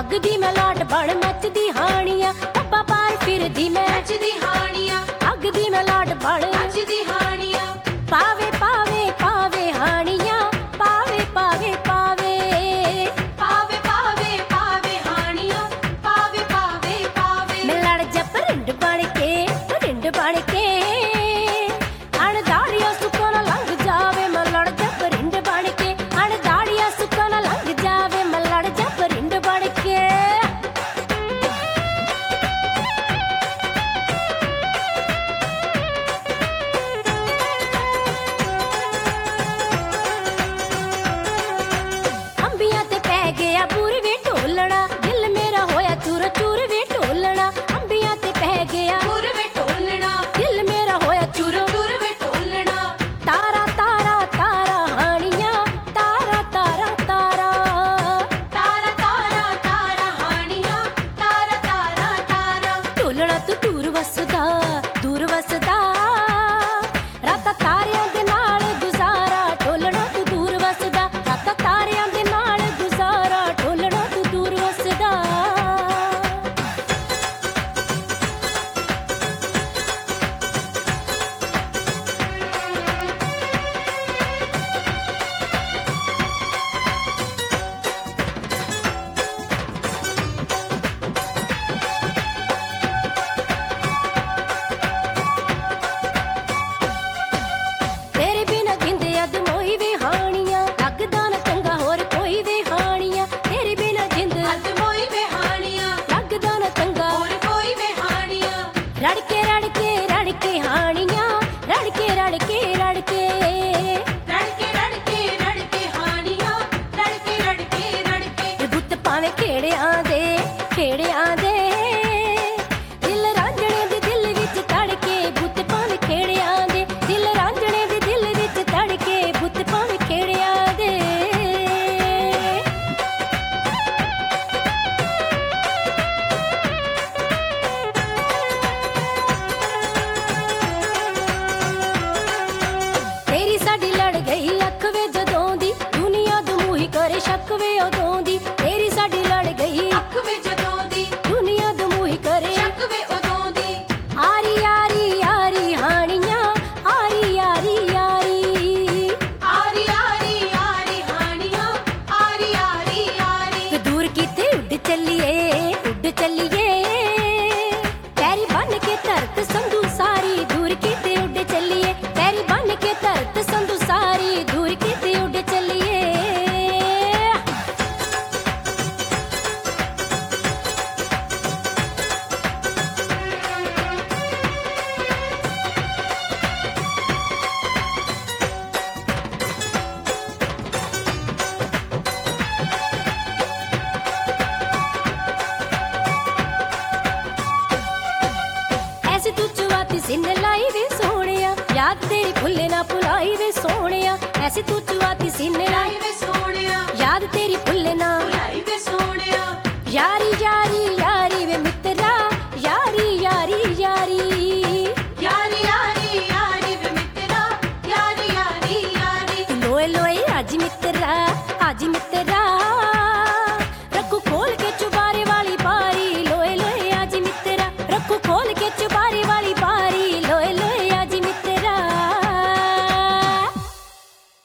ਅੱਗ ਦੀ ਮੈਂ ਲਾਟ ਬਣ ਮੱਚਦੀ ਹਾਣੀਆਂ, ਡੱਬਾ ਪਾਰ ਫਿਰਦੀ ਮੈਂ ਨੱਚਦੀ ਹਾਣੀਆਂ, ਅੱਗ ਦੀ ਮੈਂ ਲਾਟ ਬਣ ਨੱਚਦੀ ਹਾਣੀਆਂ, ਪਾਵੇ ਪਾਵੇ ਪਾਵੇ ਹਾਣੀਆਂ, ਪਾਵੇ ਪਾਵੇ ਪਾਵੇ ਪਾਵੇ ਪਾਵੇ ਪਾਵੇ ਹਾਣੀਆਂ, ਪਾਵੇ ਪਾਵੇ ਪਾਵੇ। ਮੈਂ ਲੜ ਜਾ ਪਰਿੰਡ ਬਣ ਕੇ, ਪਰਿੰਡ ਬਣ ਕੇ ਅਣਦਾੜੀਆਂ ਸੁੱਕਾ ਨਾ ਲੰਘ ਜਾਵੇ, ਮੈਂ ਲੜ ਜਾ ਪਰਿੰਡ ਬਣ ਕੇ ਅਣਦਾੜੀਆਂ ਸੁੱਕਾ ਨਾ ਲੰਘ ਜਾਵੇ, ਮੈਂ ਲੜ ਜਾ ਪਰਿੰਡ ਬਣ ਕੇ। ਅੰਬੀਆਂ ਤੇ ਪੈ ਗਿਆ ਬੂਰ ਵੇ ਢੋਲਣਾ, ਦਿਲ ਮੇਰਾ ਹੋਇਆ ਚੂਰ ਚੂਰ ਵੇ ਢੋਲਣਾ, ਅੰਬੀਆਂ ਤੇ ਪੈ ਗਿਆ ਟੁਰ ਵੇ ਢੋਲਣਾ, ਦਿਲ ਮੇਰਾ ਹੋਇਆ ਚੂਰ ਟੁਰ ਵੇ ਢੋਲਣਾ, ਤਾਰਾ ਤਾਰਾ ਤਾਰਾ ਹਾਣੀਆਂ, ਤਾਰਾ ਤਾਰਾ ਤਾਰਾ ਤਾਰਾ ਤਾਰਾ ਤਾਰਾ ਹਾਣੀਆਂ, ਤਾਰਾ ਤਾਰਾ ਤਾਰਾ। ਢੋਲਣਾ ਤੂੰ ਦੂਰ ਵਸਦਾ, ਦੂਰ ਵਸਦਾ ਰਾਤਾਂ ਤਾਰਿਆਂ ਦੇ ਨਾਲ ਗੁਜ਼ਾਰਾ, ਢੋਲਣਾ ਤੂੰ ਦੂਰ ਵਸਦਾ ਰਾਤਾਂ ਤਾਰਿਆਂ ਦੇ ਨਾਲ ਗੁਜ਼ਾਰਾ, ਢੋਲਣਾ ਤੂੰ ਦੂਰ ਵਸਦਾ। ਤੇਰੇ ਬਿਨਾ ਜਿੰਦ ਅਦ ਮੋਈ ਵੇ ਹਾਣੀਆਂ, ਲੱਗਦਾ ਨਾ ਚੰਗਾ ਹੋਰ ਕੋਈ ਵੇ ਹਾਣੀਆਂ, ਤੇਰੇ ਬਿਨਾ ਜਿੰਦ ਅੱਧ ਮੋਈ ਵੇ ਹਾਣੀਆਂ, ਲੱਗਦਾ ਨਾ ਚੰਗਾ ਹੋਰ ਕੋਈ ਵੇ ਹਾਣੀਆਂ, ਰੜ ਕੇ ਰੜ ਕੇ ਰੜ ਕੇ ਹਾਣੀਆਂ, ਰੜ ਕੇ ਰੜ ਕੇ ਰੜ ਕੇ ਰੜਕੇ ਰੜਕੇ ਰੜਕੇ ਹਾਣੀਆਂ, ਰੜਕੇ ਰੜਕੇ ਰੜਕੇ। ਇਹ ਬੁੱਤ ਪਾਵੇਂ ਖੇੜਿਆਂ ਦੇ, ਖੇੜਿਆਂ ਦੇ ਦਿਲ ਰਾਂਝਣੇ ਦੇ ਦਿਲ ਵਿੱਚ ਤੜਕੇ, ਬੁੱਤ ਪਾਵੇਂ ਖੇੜਿਆਂ ਦੇ ਦਿਲ ਰਾਂਝਣੇ ਦੇ ਦਿਲ ਵਿੱਚ ਤੜਕੇ, ਬੁੱਤ ਪਾਵੇਂ ਖੇੜਿਆਂ ਦੇ। ਤੇਰੀ ਸਾਡੀ ਲੜ ਗਈ ਅੱਖ ਵੇ ਜਦੋਂ ਦੀ, ਦੁਨੀਆ ਦਮੂਹੀ ਕਰੇ ਸ਼ੱਕ ਵੇ ਉਦੋਂ ਦੀ, ਤੇਰੀ ਸਾਡੀ ਲੜ ਗਈ ਅੱਖ ਵੇ ਜਦੋਂ ਦੀ, ਦੁਨੀਆ ਦਮੂਹੀ ਕਰੇ ਸ਼ੱਕ ਵੇ ਉਦੋਂ ਦੀ, ਆਰੀ ਆਰੀ ਆਰੀ ਹਾਣੀਆਂ, ਆਰੀ ਆਰੀ ਆਰੀ ਆਰੀ ਆਰੀ ਆਰੀ ਹਾਣੀਆਂ, ਆਰੀ ਆਰੀ ਆਰੀ। ਤੇ ਦੂਰ ਕਿਤੇ ਉੱਡ ਚੱਲੀਏ, ਉੱਡ ਚੱਲੀਏ ਪੈਰੀ ਬੰਨ ਕੇ ਧਰਤ ਸੰਧੂ ਸਾਰੀ, ਦੂਰ ਕਿਤੇ ਉੱਡ ਚੱਲੀਏ ਪੈਰੀ ਬੰਨ ਕੇ ਧਰਤ ਸੰਧੂ ਸਾਰੀ, ਦੂਰ ਕਿਤੇ ਉੱਡ ਚੱਲੀਏ। ਐਸੀ ਤੂੰ ਚੁਆਤੀ ਸਿੰਨ ਲਾਈ ਵੇ ਸੋਹਣਿਆ, ਯਾਦ ਤੇਰੀ ਭੁੱਲੇ ਨਾ ਭੁਲਾਈ ਵੇ ਸੋਹਣਿਆ, ਐਸੀ ਤੂੰ ਚੁਆਤੀ ਸਿੰਨ ਲਾਈ ਲਾਈ ਵੇ ਸੋਹਣਿਆ, ਯਾਦ ਤੇਰੀ ਭੁੱਲੇ ਨਾ, ਲਾਈ ਵੇ ਸੋਹਣਿਆ, ਯਾਰੀ ਯਾਰੀ ਯਾਰੀ ਵੇ ਮਿੱਤਰਾ, ਯਾਰੀ ਯਾਰੀ ਯਾਰੀ ਯਾਰੀ ਯਾਰੀ ਯਾਰੀ ਵੇ ਮਿੱਤਰਾ, ਯਾਰੀ ਯਾਰੀ ਯਾਰੀ। ਲੋਏ ਲੋਏ ਅੱਜ ਮਿੱਤਰਾ, ਅੱਜ ਮਿੱਤਰਾ